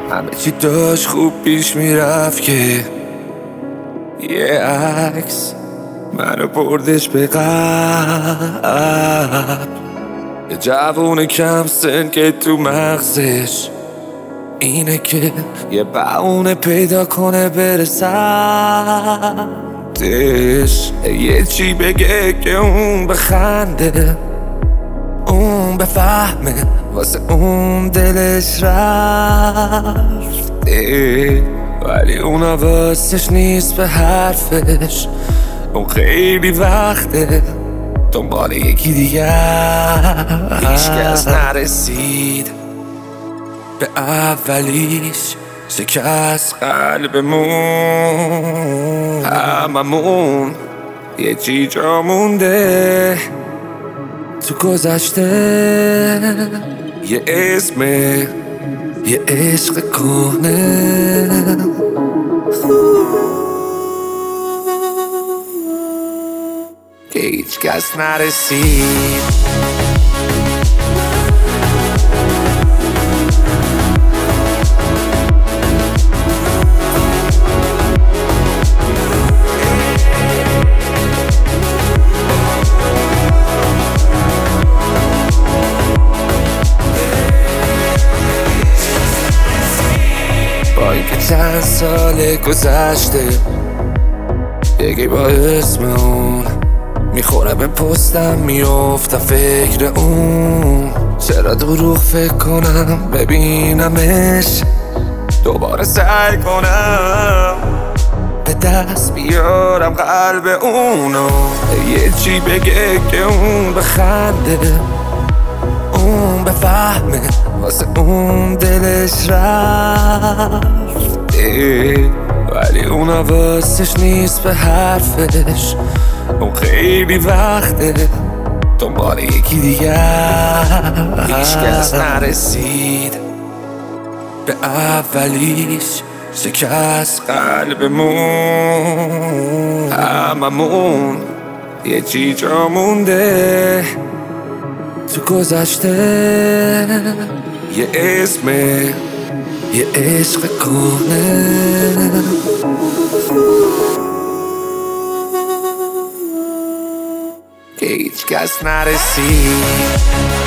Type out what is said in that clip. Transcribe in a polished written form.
همه چی داشت خوب پیش میرفت که یه عکس منو بردش به قبل. یه جوون کم سن که تو مغزش اینه که یه بهونه پیدا کنه بره سمتش، یه چی بگه که اون بخنده، اون بفهمه واسه اون دلش رفته، ولی اون حواسش نیست به حرفش. اون خیلی وقته دنبال یکی دیگه، هیچ کس نرسید به اولیش، شکست قلبمون. هممون یه چی جا مونده تو گذشته، یه اسم، یه عشق کهنه که هیچ کس نرسید. با اینکه چند سال گذشته، یکی با اسم اون میخوره به پستم، میافتم فکر اون. چرا دروغ فکر کنم ببینمش، دوباره سعی کنم به دست بیارم قلب اونو، یه چی بگه که اون بخنده، اون بفهمه واسه اون دلش رفته، ولی اون حواسش نیست به حرفش. اون خیلی وقته دنبال یکی دیگه، هیچ کس نرسید به اولیش، شکست قلبمون. هممون یه چی جا مونده تو گذشته، یه اسم، یه عشق کهنه که هیچ کس نرسید.